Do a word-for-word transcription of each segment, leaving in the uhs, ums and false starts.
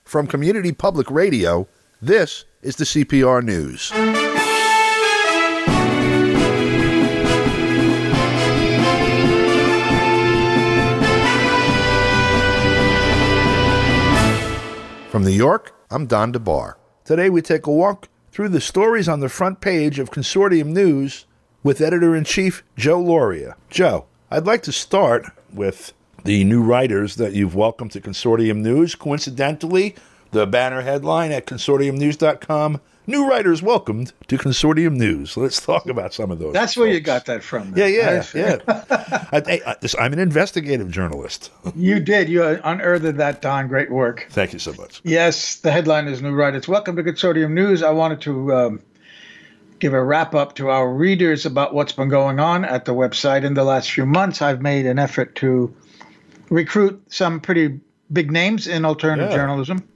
From Community Public Radio, this is the C P R News. From New York, I'm Don DeBar. Today we take a walk through the stories on the front page of Consortium News with Editor-in-Chief Joe Lauria. Joe, I'd like to start with the new writers that you've welcomed to Consortium News. Coincidentally, the banner headline at consortium news dot com, new writers welcomed to Consortium News. Let's talk about some of those. That's folks. Where you got that from. Then. Yeah, yeah, yeah. I, I, I'm an investigative journalist. You did. You unearthed that, Don. Great work. Thank you so much. Yes, the headline is New Writers Welcome to Consortium News. I wanted to um, give a wrap-up to our readers about what's been going on at the website in the last few months. I've made an effort to recruit some pretty big names in alternative yeah. journalism.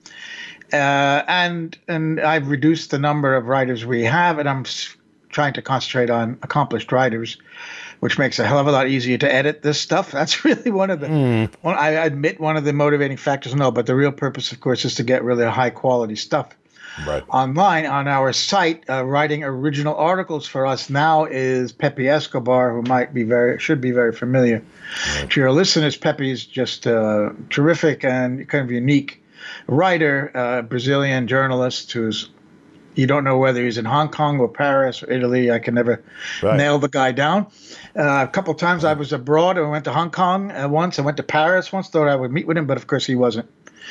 Uh, and and I've reduced the number of writers we have, and I'm s- trying to concentrate on accomplished writers, which makes a hell of a lot easier to edit this stuff. That's really one of the, mm. one, I admit, one of the motivating factors. No, but the real purpose, of course, is to get really high quality stuff right. online on our site. Uh, writing original articles for us now is Pepe Escobar, who might be very, should be very familiar right. to your listeners. Pepe is just uh, terrific and kind of unique writer, uh, Brazilian journalist who's, you don't know whether he's in Hong Kong or Paris or Italy. I can never right. nail the guy down. Uh, a couple of times I was abroad. I went to Hong Kong uh, once. I went to Paris once. Thought I would meet with him, but of course he wasn't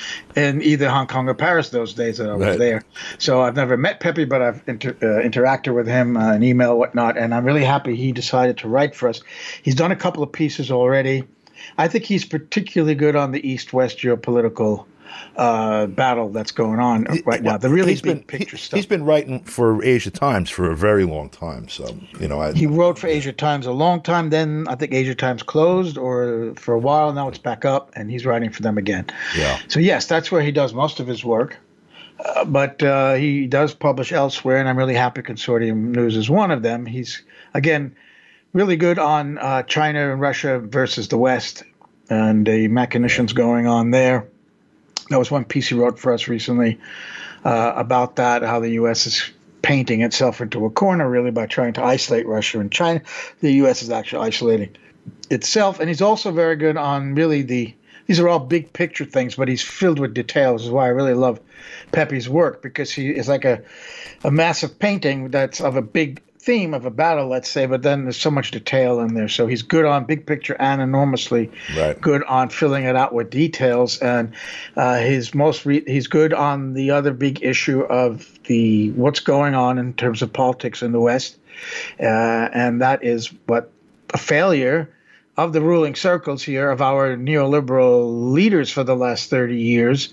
in either Hong Kong or Paris those days that I was right. there. So I've never met Pepe, but I've inter- uh, interacted with him, uh, an email, whatnot, and I'm really happy he decided to write for us. He's done a couple of pieces already. I think he's particularly good on the East-West geopolitical uh, battle that's going on right now. The really he's big been, picture he, stuff. He's been writing for Asia Times for a very long time. So, you know, I, he wrote for Asia Times a long time. Then I think Asia Times closed or for a while. Now it's back up and he's writing for them again. Yeah. So yes, that's where he does most of his work. Uh, but uh, he does publish elsewhere, and I'm really happy Consortium News is one of them. He's, again, really good on uh, China and Russia versus the West and the machinations going on there. That was one piece he wrote for us recently uh, about that, how the U S is painting itself into a corner, really, by trying to isolate Russia and China. The U S is actually isolating itself. And he's also very good on really the – these are all big picture things, but he's filled with details. This is why I really love Pepe's work, because he is like a, a massive painting that's of a big theme of a battle, let's say, but then there's so much detail in there. So he's good on big picture and enormously right. good on filling it out with details. And uh, his most re- he's good on the other big issue of the what's going on in terms of politics in the West, uh, and that is what a failure of the ruling circles here, of our neoliberal leaders for the last thirty years,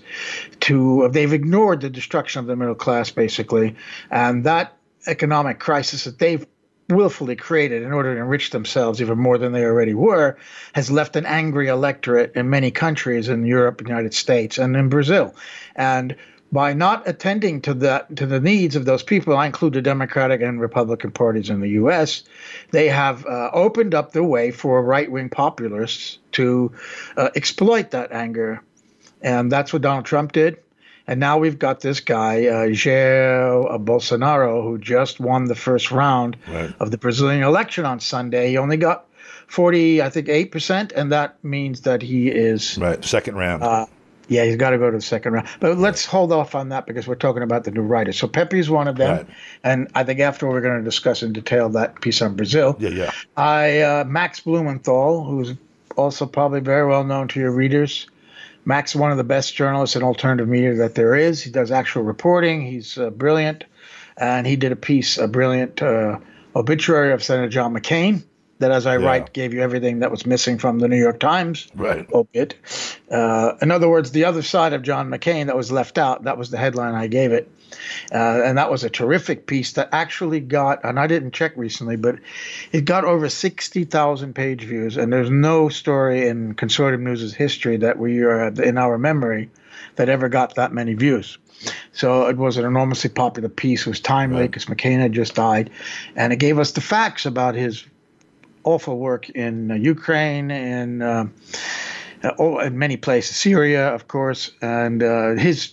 to they've ignored the destruction of the middle class, basically, and that economic crisis that they've willfully created in order to enrich themselves even more than they already were has left an angry electorate in many countries in Europe, the United States, and in Brazil. And by not attending to that, to the needs of those people, I include the Democratic and Republican parties in the U S, they have uh, opened up the way for right-wing populists to uh, exploit that anger. And that's what Donald Trump did. And now we've got this guy, uh, Jair Bolsonaro, who just won the first round right. of the Brazilian election on Sunday. He only got forty, I think, eight percent, and that means that he is right. Second round. Uh, yeah, he's got to go to the second round. But let's right. hold off on that because we're talking about the new writers. So Pepe is one of them, right. and I think after we're going to discuss in detail that piece on Brazil. Yeah, yeah. I uh, Max Blumenthal, who's also probably very well known to your readers. Max is one of the best journalists in alternative media that there is. He does actual reporting. He's uh, brilliant. And he did a piece, a brilliant uh, obituary of Senator John McCain that, as I yeah. write, gave you everything that was missing from the New York Times right. obit. Uh, in other words, the other side of John McCain that was left out, that was the headline I gave it. Uh, and that was a terrific piece that actually got, and I didn't check recently, but it got over sixty thousand page views. And there's no story in Consortium News' history that we are in our memory that ever got that many views. So it was an enormously popular piece. It was timely because right. McCain had just died. And it gave us the facts about his awful work in uh, Ukraine and uh, uh, in many places, Syria, of course, and uh, his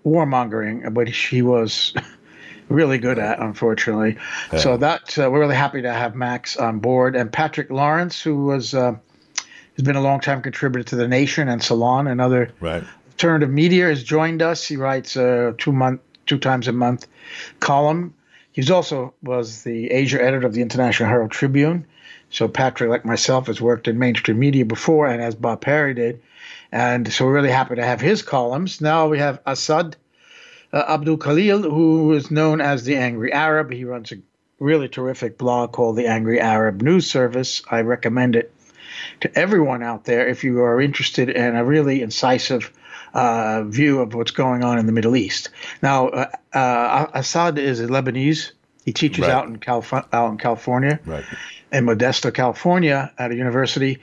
warmongering, but he was really good at, unfortunately. Yeah. So that uh, we're really happy to have Max on board, and Patrick Lawrence, who was uh, has been a long-time contributor to The Nation and Salon and other right. alternative media, has joined us. He writes a two month, two times a month column. He's also was the Asia editor of the International Herald Tribune. So Patrick, like myself, has worked in mainstream media before, and as Bob Perry did. And so we're really happy to have his columns. Now we have Asad uh, Abdul Khalil, who is known as the Angry Arab. He runs a really terrific blog called the Angry Arab News Service. I recommend it to everyone out there if you are interested in a really incisive uh, view of what's going on in the Middle East. Now, uh, uh, Assad is a Lebanese. He teaches right. out in Calif- out in California, right. in Modesto, California, at a university.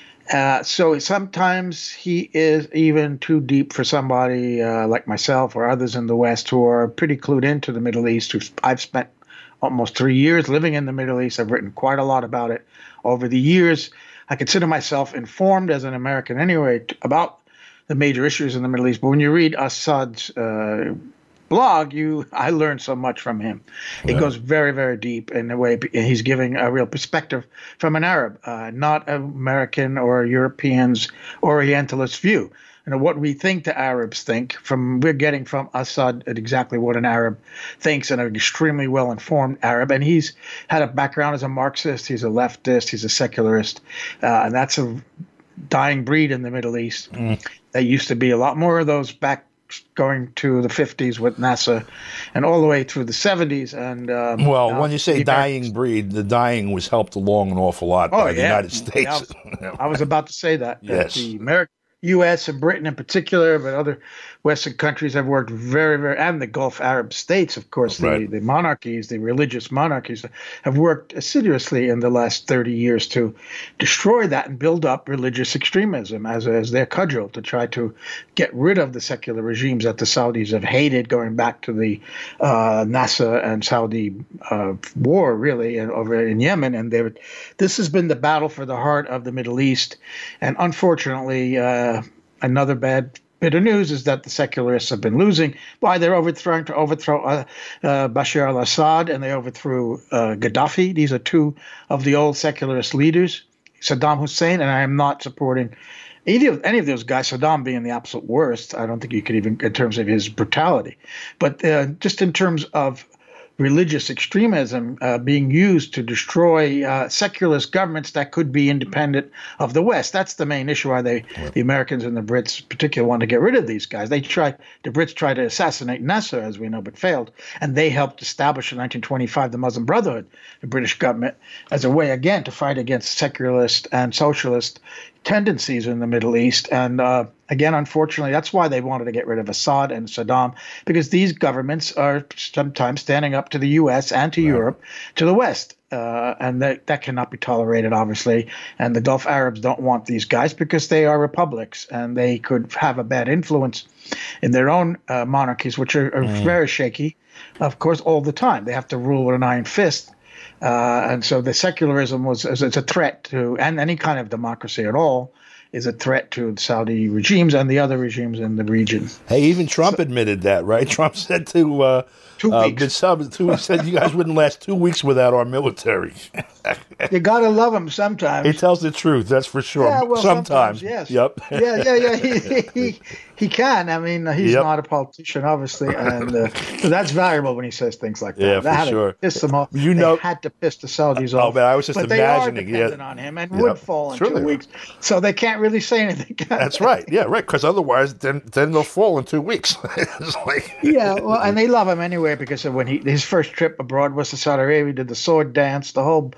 Uh, so sometimes he is even too deep for somebody uh, like myself or others in the West who are pretty clued into the Middle East. Who's, I've spent almost three years living in the Middle East. I've written quite a lot about it over the years. I consider myself informed as an American anyway t- about the major issues in the Middle East. But when you read Assad's uh, blog, you I learned so much from him. It yeah. goes very, very deep in the way he's giving a real perspective from an Arab, uh, not American or Europeans Orientalist view. You know, what we think the Arabs think, from we're getting from Assad exactly what an Arab thinks, and an extremely well-informed Arab. And he's had a background as a Marxist. He's a leftist. He's a secularist. Uh, and that's a dying breed in the Middle East. Mm. There used to be a lot more of those back going to the fifties with NASA and all the way through the seventies. And um, well, when you say dying breed, the dying was helped along an awful lot oh, by yeah. the United States. I was, I was about to say that. Yes. That the American U S and Britain in particular, but other Western countries have worked very, very, and the Gulf Arab states, of course, the, right. the monarchies, the religious monarchies, have worked assiduously in the last thirty years to destroy that and build up religious extremism as, as their cudgel to try to get rid of the secular regimes that the Saudis have hated going back to the uh, NASA and Saudi uh, war, really, over in Yemen. And they, this has been the battle for the heart of the Middle East. And unfortunately, uh, another bad bit of news is that the secularists have been losing. Why? They're overthrowing to overthrow uh, uh, Bashar al-Assad, and they overthrew uh, Gaddafi. These are two of the old secularist leaders, Saddam Hussein, and I am not supporting any of, any of those guys, Saddam being the absolute worst. I don't think you could even, in terms of his brutality. But uh, just in terms of religious extremism uh, being used to destroy uh, secularist governments that could be independent of the West. That's the main issue why they, yeah. the Americans and the Brits particularly want to get rid of these guys. They tried, the Brits tried to assassinate Nasser, as we know, but failed. And they helped establish in nineteen twenty-five the Muslim Brotherhood, the British government, as a way, again, to fight against secularist and socialist tendencies in the Middle East. And uh, again, unfortunately, that's why they wanted to get rid of Assad and Saddam, because these governments are sometimes standing up to the U S and to right. Europe, to the West. Uh, and that, that cannot be tolerated, obviously. And the Gulf Arabs don't want these guys because they are republics and they could have a bad influence in their own uh, monarchies, which are, are mm. very shaky, of course, all the time. They have to rule with an iron fist. Uh, and so the secularism was is a threat to, and any kind of democracy at all, is a threat to the Saudi regimes and the other regimes in the region. Hey, even Trump so, admitted that, right? Trump said to uh, two uh, weeks. Sub, two, said you guys wouldn't last two weeks without our military. You gotta love him sometimes. He tells the truth, that's for sure. Yeah, well, sometimes. sometimes, yes. Yep. yeah, yeah, yeah. He, he, he can. I mean, he's yep. not a politician, obviously, and uh, so that's valuable when he says things like that. Yeah, that for had sure. To piss them off. You know, they had to piss the Saudis oh, off. Oh, man, I was just but imagining. They are dependent yeah. on him and yep. would fall in sure two weeks, so they can't really say anything. That's right. Yeah, right. Because otherwise, then then they'll fall in two weeks. It's like yeah, well, and they love him anyway because of when he his first trip abroad was to Saudi Arabia. He did the sword dance, the whole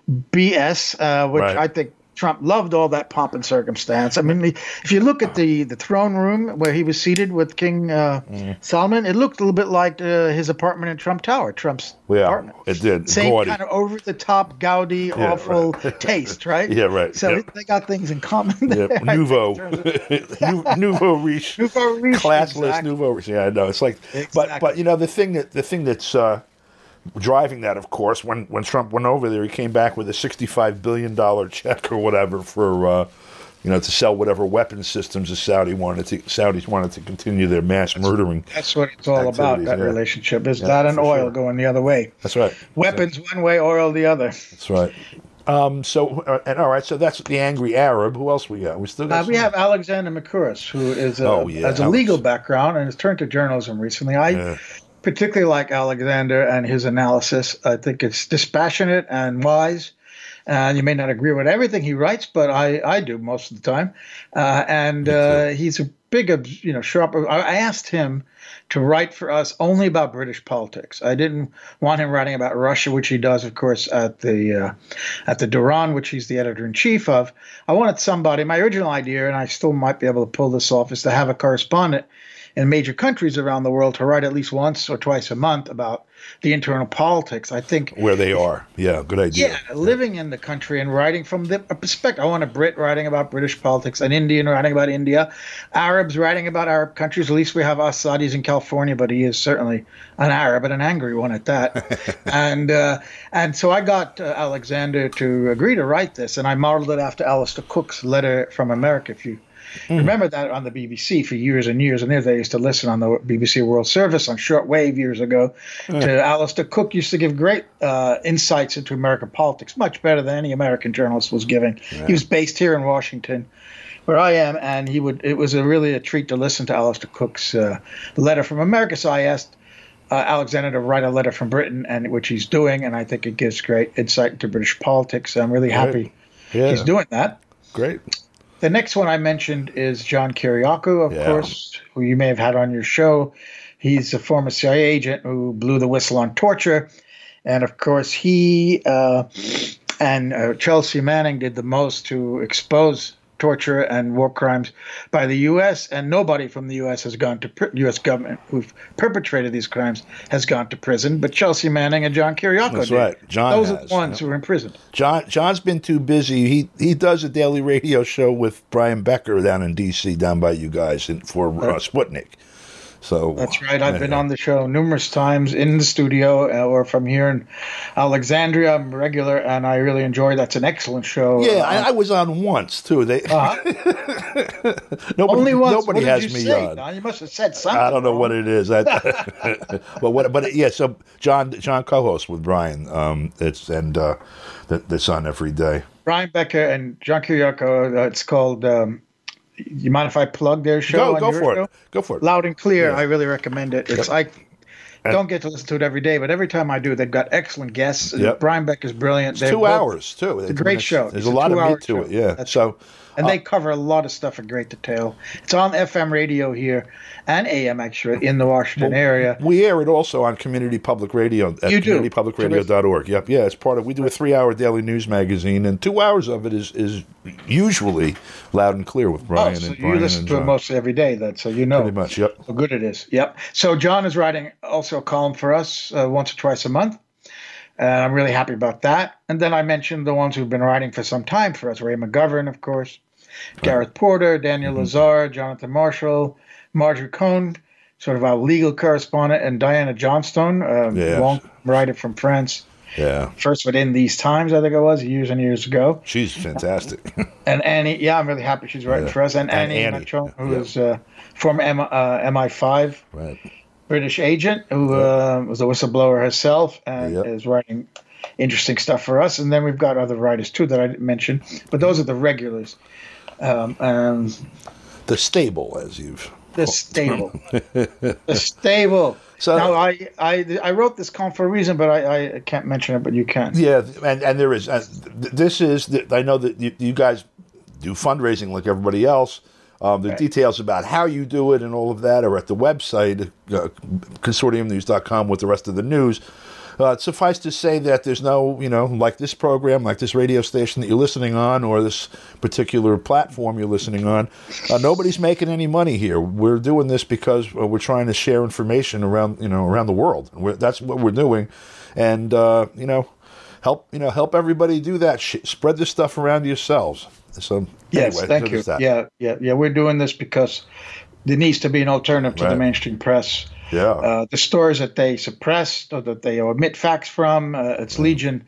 B S, uh, which right. I think Trump loved all that pomp and circumstance. I mean, if you look at the, the throne room where he was seated with King uh, mm. Salman, it looked a little bit like uh, his apartment in Trump Tower, Trump's yeah, apartment. It did. Same Gaudy. kind of over-the-top, gaudy, yeah, awful right. taste, right? Yeah, right. So yep. they got things in common there. Yep. Nouveau. Of, nouveau riche. Nouveau riche. Classless exactly. nouveau riche. Yeah, I know. It's like, exactly. but but you know the thing that the thing that's uh, driving that, of course, when, when Trump went over there, he came back with a sixty-five billion dollars check or whatever for uh, you know, to sell whatever weapons systems the Saudi wanted to, Saudis wanted to continue their mass that's, murdering. That's what it's all about, that yeah. relationship. Is yeah, that and oil sure. going the other way? That's right. Weapons yeah. one way, oil the other. That's right. Um, so, uh, and all right, so that's the angry Arab. Who else we got? We still got uh, we have Alexander Makuras, who is a, oh, yeah, has a Alex. legal background and has turned to journalism recently. I yeah. particularly like Alexander and his analysis. I think it's dispassionate and wise. And you may not agree with everything he writes, but I, I do most of the time. Uh, and uh, he's a big, you know, sharp. I asked him to write for us only about British politics. I didn't want him writing about Russia, which he does, of course, at the uh, at the Duran, which he's the editor-in-chief of. I wanted somebody, my original idea, and I still might be able to pull this off, is to have a correspondent in major countries around the world to write at least once or twice a month about the internal politics. I think where they are. Yeah, good idea. Yeah, yeah, living in the country and writing from the perspective. I want a Brit writing about British politics, an Indian writing about India, Arabs writing about Arab countries. At least we have us Saudis in California, but he is certainly an Arab and an angry one at that. and uh, and so I got uh, Alexander to agree to write this, and I modeled it after Alistair Cook's letter from America. If you Mm. remember that on the B B C for years and years and years. They used to listen on the B B C World Service on shortwave years ago mm. to Alistair Cook. Used to give great uh, insights into American politics, much better than any American journalist was giving. Yeah. He was based here in Washington, where I am, and he would. It was a really a treat to listen to Alistair Cook's uh, letter from America. So I asked uh, Alexander to write a letter from Britain, and which he's doing, and I think it gives great insight into British politics. I'm really happy yeah. he's doing that. Great. The next one I mentioned is John Kiriakou, of yeah. course, who you may have had on your show. He's a former C I A agent who blew the whistle on torture. And, of course, he uh, and uh, Chelsea Manning did the most to expose torture and war crimes by the U S, and nobody from the U S has gone to pr- U S government who've perpetrated these crimes has gone to prison, but Chelsea Manning and John Kiriakou That's did. right. John Those has, are the ones yeah. who are in prison. John John's been too busy. He he does a daily radio show with Brian Becker down in D C, down by you guys, in, for uh, Sputnik. So that's right. I've been on the show numerous times in the studio uh, or from here in Alexandria. I'm regular, and I really enjoy. That's an excellent show. Yeah, uh, I, I was on once too. They uh-huh. nobody, Only once. nobody what has did you me say? on. Now, you must have said something. I don't know wrong. what it is. I, but what? But yeah. So John John co-hosts with Brian. Um, it's and uh, that's on every day. Brian Becker and John Kiriakou. Uh, it's called. Um, You mind if I plug their show? Go, go for show? it. Go for it. Loud and Clear. Yeah. I really recommend it. It's Yep. I don't get to listen to it every day, but every time I do, they've got excellent guests. Yep. Brian Becker's brilliant. It's They're two both, hours too. It's a great show. There's It's a lot of two-hour meat to show. it. Yeah. That's so. And uh, they cover a lot of stuff in great detail. It's on F M radio here and A M actually in the Washington well, area. We air it also on Community Public Radio at You do. community public radio dot org. Yep, yeah, it's part of. We do a three-hour daily news magazine, and two hours of it is is usually Loud and Clear with Brian Oh, so and you Brian listen and to it John. mostly every day, then, so you know Pretty much. Yep. how good it is. Yep. So John is writing also a column for us uh, once or twice a month. Uh, I'm really happy about that. And then I mentioned the ones who've been writing for some time for us: Ray McGovern, of course, Gareth Porter, Daniel mm-hmm. Lazar, Jonathan Marshall, Marjorie Cohn, sort of our legal correspondent, and Diana Johnstone, a Yeah. long writer from France. Yeah. First within These Times, I think it was, years and years ago. She's fantastic. And Annie, yeah, I'm really happy she's writing Yeah. for us. And, And Annie, Annie, Matron, who yeah. is uh, former M, uh, M I five Right. British agent, who uh, was a whistleblower herself and Yep. is writing interesting stuff for us. And then we've got other writers, too, that I didn't mention. But those are the regulars. Um, and The stable, as you've. the stable. The stable. So now, I, I, I wrote this column for a reason, but I, I can't mention it, but you can. Yeah, and, and there is. Uh, th- this is. The, I know that you, you guys do fundraising like everybody else. Um, the Right. details about how you do it and all of that are at the website, uh, consortium news dot com, with the rest of the news. Uh, suffice to say that there's no, you know, like this program, like this radio station that you're listening on, or this particular platform you're listening on, uh, nobody's making any money here. We're doing this because uh, we're trying to share information around, you know, around the world. We're, that's what we're doing, and uh, you know, help, you know, help everybody do that. Sh- spread this stuff around yourselves. So Yes, anyway, thank so you. there's that. Yeah, yeah, yeah. We're doing this because there needs to be an alternative to Right. the mainstream press. Yeah. Uh, the stories that they suppress or that they omit facts from, uh, it's legion.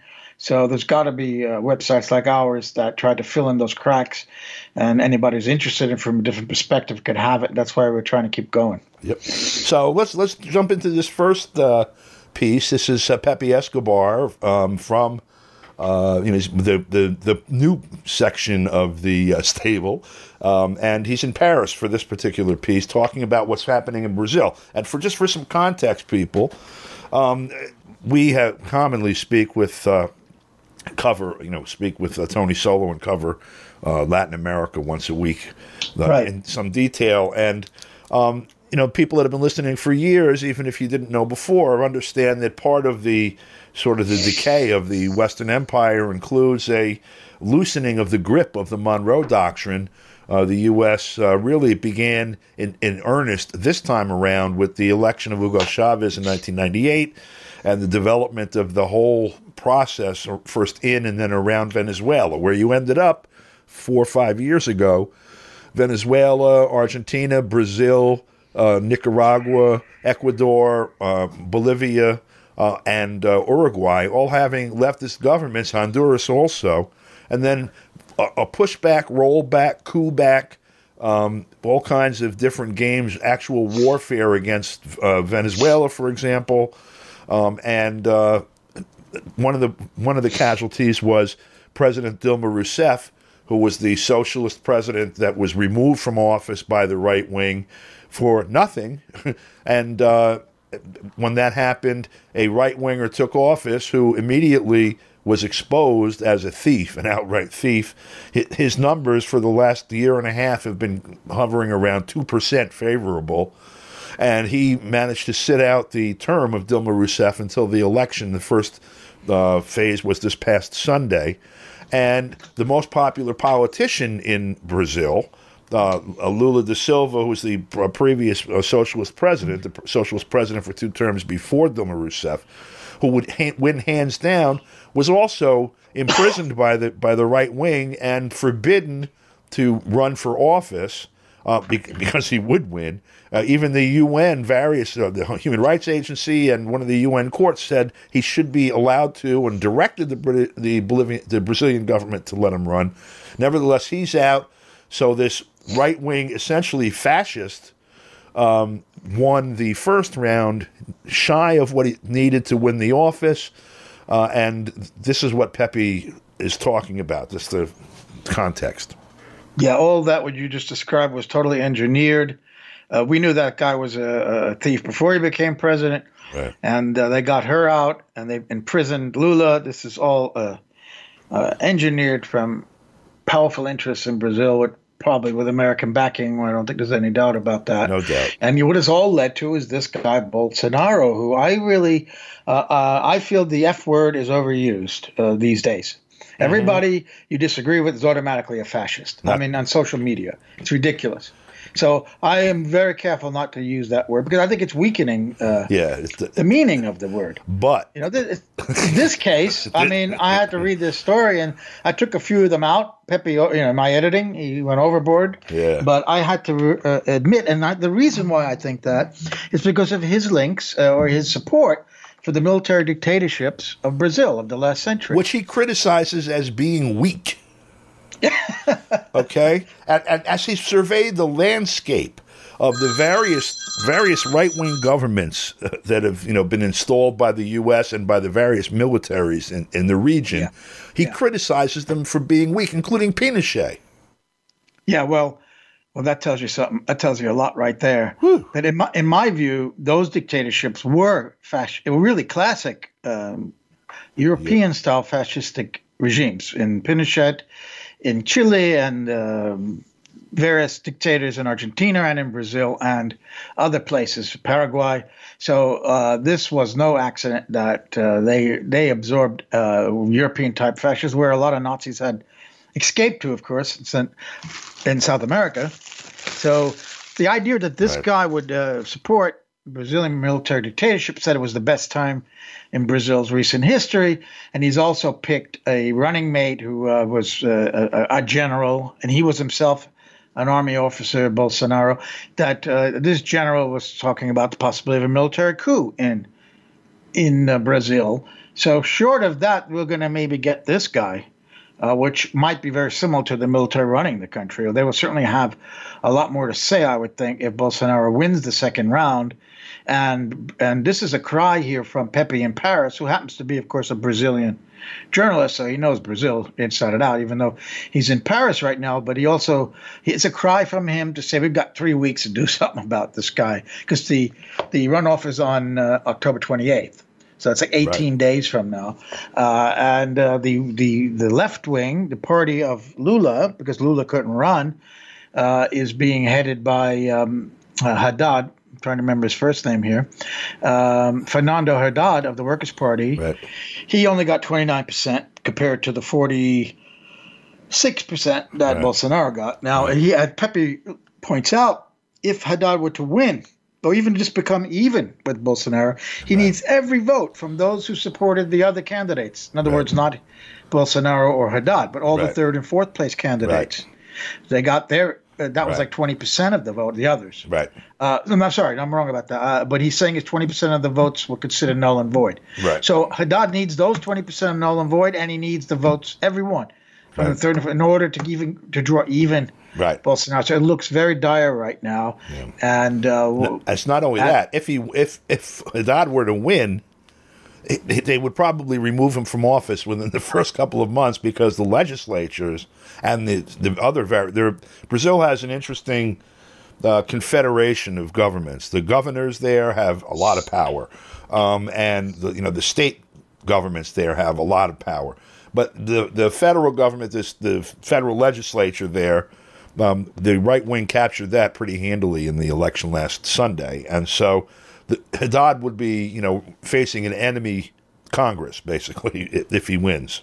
So there's got to be uh, websites like ours that try to fill in those cracks, and anybody who's interested in from a different perspective could have it. That's why we're trying to keep going. Yep. So let's let's jump into this first uh, piece. This is uh, Pepe Escobar um, from uh, you know the, the the new section of the uh, stable, um, and he's in Paris for this particular piece, talking about what's happening in Brazil. And for just for some context, people, um, we have commonly speak with. Uh, cover, you know, speak with uh, Tony Solo and cover uh, Latin America once a week uh, right. in some detail. And, um, you know, people that have been listening for years, even if you didn't know before, understand that part of the sort of the decay of the Western Empire includes a loosening of the grip of the Monroe Doctrine. Uh, the U S uh, really began in, in earnest this time around with the election of Hugo Chavez in nineteen ninety-eight and the development of the whole process, first in and then around Venezuela, where you ended up four or five years ago. Venezuela, Argentina, Brazil, uh, Nicaragua, Ecuador, uh, Bolivia, uh, and uh, Uruguay, all having leftist governments, Honduras also, and then a, a pushback, rollback, coup back, um, all kinds of different games, actual warfare against uh, Venezuela, for example, um, and uh, one of the one of the casualties was President Dilma Rousseff, who was the socialist president that was removed from office by the right wing for nothing, and uh, when that happened, a right-winger took office who immediately was exposed as a thief, an outright thief. His numbers for the last year and a half have been hovering around two percent favorable, and he managed to sit out the term of Dilma Rousseff until the election. The first uh, phase was this past Sunday, and the most popular politician in Brazil, Uh, Lula da Silva, who was the uh, previous uh, socialist president, the socialist president for two terms before Dilma Rousseff, who would ha- win hands down, was also imprisoned by the by the right wing and forbidden to run for office uh, be- because he would win. Uh, even the U N, various uh, the Human Rights Agency, and one of the U N courts said he should be allowed to, and directed the Brit- the Bolivian, the Brazilian government to let him run. Nevertheless, he's out. So this right-wing, essentially fascist, um, won the first round, shy of what he needed to win the office, uh, and this is what Pepe is talking about. This is the context. Yeah, all that what you just described was totally engineered. Uh, we knew that guy was a, a thief before he became president, right. and uh, they got her out, and they imprisoned Lula. This is all uh, uh, engineered from powerful interests in Brazil, with probably with American backing. I don't think there's any doubt about that. No doubt. And what it's all led to is this guy Bolsonaro, who I really, uh, uh, I feel the F word is overused uh, these days. Mm-hmm. Everybody you disagree with is automatically a fascist. Not- I mean, on social media, it's ridiculous. So I am very careful not to use that word because I think it's weakening uh, yeah, it's the, the meaning of the word. But you know, th- in this case, I mean, I had to read this story, and I took a few of them out. Pepe, you know, my editing, he went overboard. Yeah. But I had to uh, admit, and I, the reason why I think that is because of his links uh, or his support for the military dictatorships of Brazil of the last century, which he criticizes as being weak. Okay, and, and as he surveyed the landscape of the various various right wing governments that have you know been installed by the U S and by the various militaries in, in the region, yeah. he yeah. criticizes them for being weak, including Pinochet. Yeah, well, well, that tells you something. That tells you a lot right there. Whew. But in my in my view, those dictatorships were fasc- were really classic um, European style fascistic regimes in Pinochet, in Chile, and um, various dictators in Argentina and in Brazil and other places, Paraguay. So uh, this was no accident that uh, they they absorbed uh, European type fascism, where a lot of Nazis had escaped to, of course, in South America. So the idea that this right. guy would uh, support Brazilian military dictatorship, said it was the best time in Brazil's recent history. And he's also picked a running mate who uh, was uh, a, a general, and he was himself an army officer, Bolsonaro, that uh, this general was talking about the possibility of a military coup in in uh, Brazil. So short of that, we're going to maybe get this guy, uh, which might be very similar to the military running the country. Or they will certainly have a lot more to say, I would think, if Bolsonaro wins the second round. And and this is a cry here from Pepe in Paris, who happens to be, of course, a Brazilian journalist, so he knows Brazil inside and out, even though he's in Paris right now. But he also, it's a cry from him to say, we've got three weeks to do something about this guy, because the, the runoff is on uh, October twenty-eighth. So it's like eighteen right. days from now. Uh, and uh, the, the, the left wing, the party of Lula, because Lula couldn't run, uh, is being headed by um, uh, Haddad. I'm trying to remember his first name here. Um, Fernando Haddad of the Workers' Party. Right. He only got twenty-nine percent compared to the forty-six percent that right. Bolsonaro got. Now, right. he, as Pepe points out, if Haddad were to win, or even just become even with Bolsonaro, he right. needs every vote from those who supported the other candidates. In other right. words, not Bolsonaro or Haddad, but all right. the third and fourth place candidates. Right. They got their uh, that was right. like twenty percent of the vote, the others. Right. Uh, I'm sorry, I'm wrong about that. Uh, but he's saying it's twenty percent of the votes were considered null and void. Right. So Haddad needs those twenty percent of null and void, and he needs the votes, everyone, from right. the third and fourth, in order to even to draw even. Right. Bolsonaro. So it looks very dire right now. Yeah. And uh, no, it's not only uh, that. If he if if Haddad were to win, it, they would probably remove him from office within the first couple of months, because the legislatures and the the other there Brazil has an interesting uh, confederation of governments. The governors there have a lot of power, um, and the, you know the state governments there have a lot of power. But the the federal government, this the federal legislature there. Um, the right wing captured that pretty handily in the election last Sunday, and so the, Haddad would be, you know, facing an enemy Congress basically if he wins.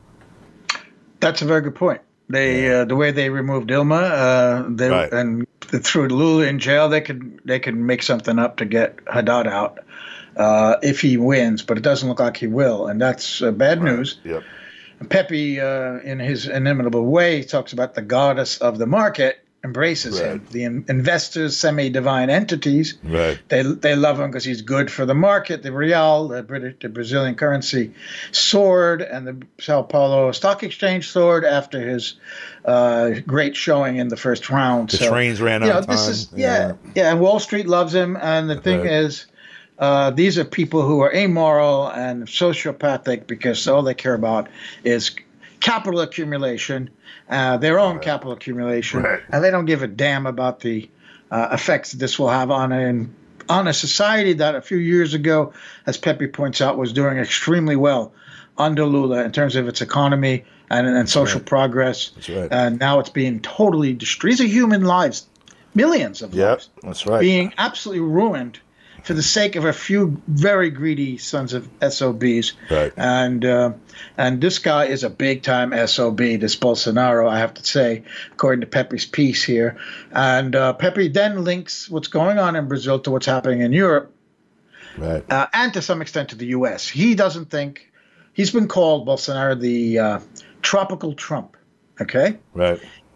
That's a very good point. They yeah. uh, the way they removed Dilma, uh, they right. and threw Lula in jail. They could they could make something up to get Haddad out uh, if he wins, but it doesn't look like he will, and that's uh, bad right. news. Yep. Pepe, uh, in his inimitable way, talks about the goddess of the market, embraces right. him. The in- investors, semi-divine entities, right. they they love him because he's good for the market. The real, the British, the Brazilian currency, soared, and the Sao Paulo Stock Exchange soared after his uh, great showing in the first round. The so, trains ran out of time. This is, yeah, yeah, yeah, and Wall Street loves him, and the thing right. is, Uh, these are people who are amoral and sociopathic because all they care about is capital accumulation, uh, their own right. capital accumulation, right. and they don't give a damn about the uh, effects this will have on a, on a society that a few years ago, as Pepe points out, was doing extremely well under Lula in terms of its economy and, and social right. progress. That's right. And now it's being totally destroyed. These are human lives, millions of yep, lives, that's right. being absolutely ruined for the sake of a few very greedy sons of S O Bs. Right. And uh, and this guy is a big-time S O B, this Bolsonaro, I have to say, according to Pepe's piece here. And uh, Pepe then links what's going on in Brazil to what's happening in Europe, right. uh, and to some extent to the U S. He doesn't think – he's been called, Bolsonaro, the uh, tropical Trump, okay? Right.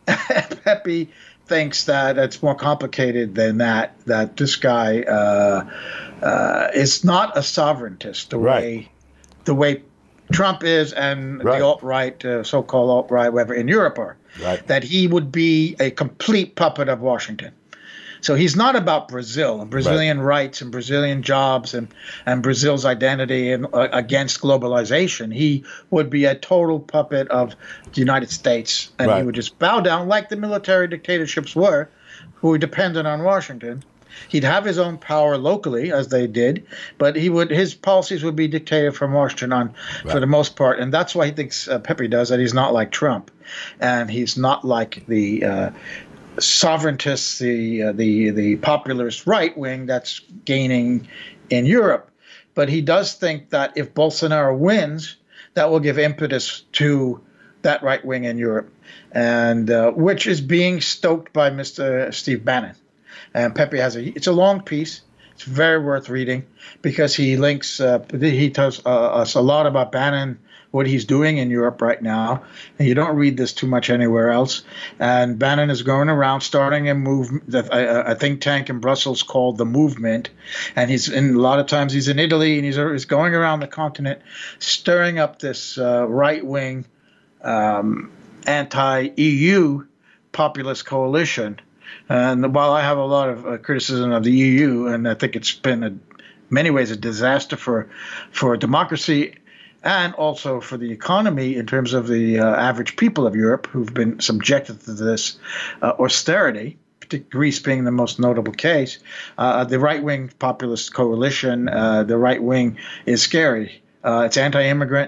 Pepe – thinks that it's more complicated than that, that this guy uh, uh, is not a sovereigntist the right. way the way Trump is and right. the alt-right, uh, so-called alt-right, whatever, in Europe are. Right. That he would be a complete puppet of Washington. So he's not about Brazil and Brazilian right. rights and Brazilian jobs and, and Brazil's identity and uh, against globalization. He would be a total puppet of the United States, and right. he would just bow down like the military dictatorships were, who were dependent on Washington. He'd have his own power locally, as they did, but he would his policies would be dictated from Washington on, right. for the most part, and that's why he thinks uh, Pepe does that. He's not like Trump, and he's not like the. Uh, sovereigntists, the uh, the the populist right wing that's gaining in Europe, but he does think that if Bolsonaro wins, that will give impetus to that right wing in Europe, and uh, which is being stoked by Mister Steve Bannon. And Pepe has a it's a long piece. It's very worth reading because he links uh, he tells uh, us a lot about Bannon, what he's doing in Europe right now. And you don't read this too much anywhere else. And Bannon is going around starting a movement, a, a think tank in Brussels called The Movement. And he's in, a lot of times he's in Italy, and he's, he's going around the continent stirring up this uh, right-wing um, anti-E U populist coalition. And while I have a lot of uh, criticism of the E U, and I think it's been in many ways a disaster for for democracy and also for the economy in terms of the uh, average people of Europe who've been subjected to this uh, austerity, Greece being the most notable case, uh, the right-wing populist coalition, uh, the right wing is scary. Uh, it's anti-immigrant.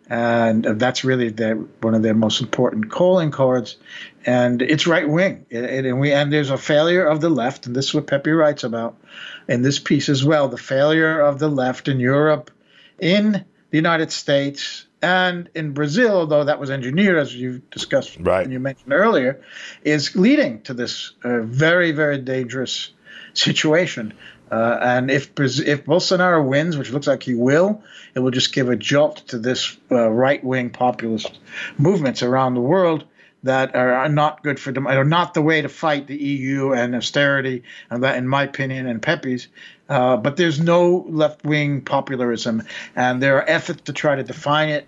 And that's really their, one of their most important calling cards, and it's right wing. And we and there's a failure of the left, and this is what Pepe writes about in this piece as well. The failure of the left in Europe, in the United States, and in Brazil, although that was engineered, as you discussed right. and you mentioned earlier, is leading to this uh, very, very dangerous situation. Uh, and if if Bolsonaro wins, which looks like he will, it will just give a jolt to this uh, right-wing populist movements around the world that are, are not good for them, are not the way to fight the E U and austerity, and that, in my opinion, and Pepe's. Uh, but there's no left-wing popularism, and there are efforts to try to define it.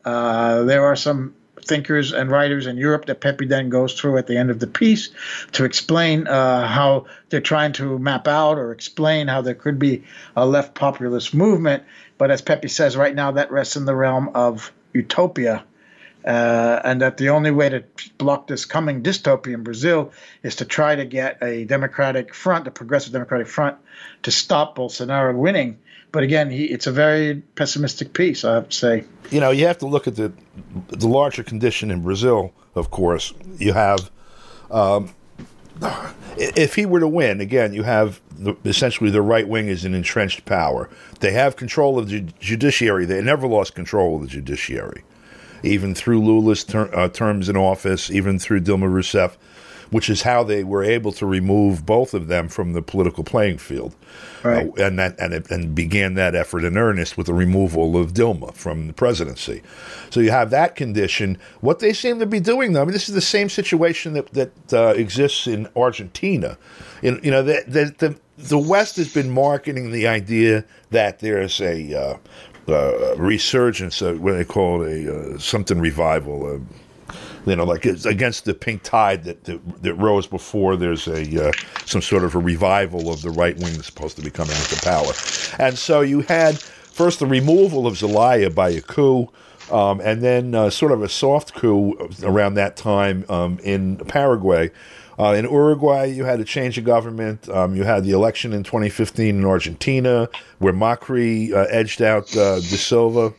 Uh, there are some thinkers and writers in Europe that Pepe then goes through at the end of the piece to explain uh, how they're trying to map out or explain how there could be a left populist movement. But as Pepe says, right now that rests in the realm of utopia, uh, and that the only way to block this coming dystopia in Brazil is to try to get a democratic front, a progressive democratic front, to stop Bolsonaro winning. But again, he, it's a very pessimistic piece, I have to say. You know, you have to look at the the larger condition in Brazil, of course. You have, um, if he were to win, again, you have the, essentially the right wing is in entrenched power. They have control of the judiciary. They never lost control of the judiciary, even through Lula's ter- uh, terms in office, even through Dilma Rousseff, which is how they were able to remove both of them from the political playing field. Right. Uh, and that and, it, and began that effort in earnest with the removal of Dilma from the presidency. So you have that condition. What they seem to be doing, though, I mean, this is the same situation that that uh, exists in Argentina. In, you know, the, the the the West has been marketing the idea that there's a uh, uh, resurgence, uh, what they call it, a uh, something revival. Uh, You know, like it's against the pink tide that, that that rose before there's a uh, some sort of a revival of the right wing that's supposed to be coming into power. And so you had first the removal of Zelaya by a coup, um, and then uh, sort of a soft coup around that time um, in Paraguay. Uh, in Uruguay, you had a change of government. Um, you had the election in twenty fifteen in Argentina, where Macri uh, edged out uh, De Silva.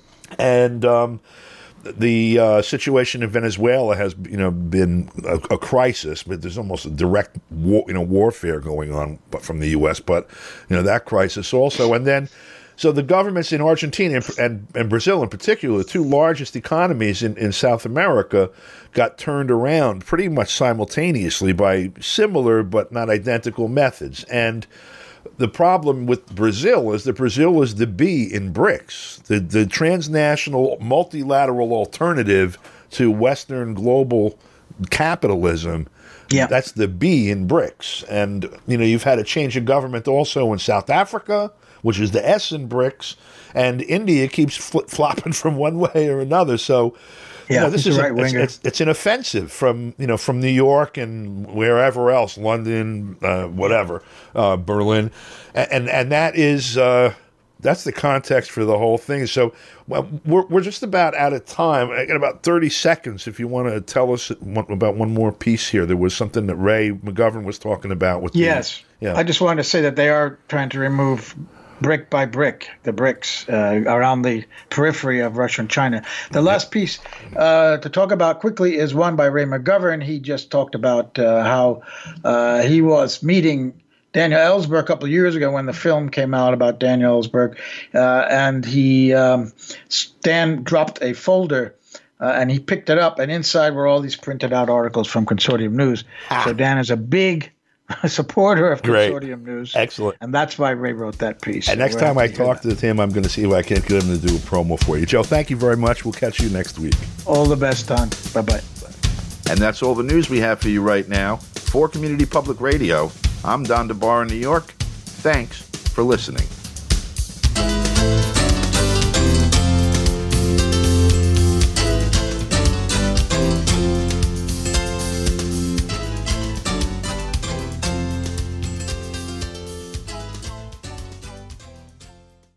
And um, the uh, situation in Venezuela has, you know, been a, a crisis, but there's almost a direct, war, you know, warfare going on, but from the U S. But you know that crisis also, and then so the governments in Argentina and, and, and Brazil, in particular, the two largest economies in, in South America, got turned around pretty much simultaneously by similar but not identical methods, and the problem with Brazil is that Brazil is the B in BRICS, the, the transnational multilateral alternative to Western global capitalism. Yeah. That's the B in BRICS. And, you know, you've had a change of government also in South Africa, which is the S in BRICS, and India keeps flip-flopping from one way or another. So, yeah, you know, this is right a, it's, it's, it's an offensive from you know from New York and wherever else, London, uh, whatever, uh, Berlin, and, and and that is uh, that's the context for the whole thing. So well, we're we're just about out of time. I got about thirty seconds. If you want to tell us one, about one more piece here, there was something that Ray McGovern was talking about with. Yes, the, yeah. I just wanted to say that they are trying to remove brick by brick, the bricks uh, around the periphery of Russia and China. The last piece uh, to talk about quickly is one by Ray McGovern. He just talked about uh, how uh, he was meeting Daniel Ellsberg a couple of years ago when the film came out about Daniel Ellsberg, uh, and he um, Dan dropped a folder. Uh, and he picked it up, and inside were all these printed out articles from Consortium News. Ah. So Dan is a big a supporter of Great. Consortium News. Excellent. And that's why Ray wrote that piece. And next We're time I happy to hear talk to him, I'm going to see if I can't get him to do a promo for you. Joe, thank you very much. We'll catch you next week. All the best, Don. Bye-bye. And that's all the news we have for you right now. For Community Public Radio, I'm Don DeBar in New York. Thanks for listening.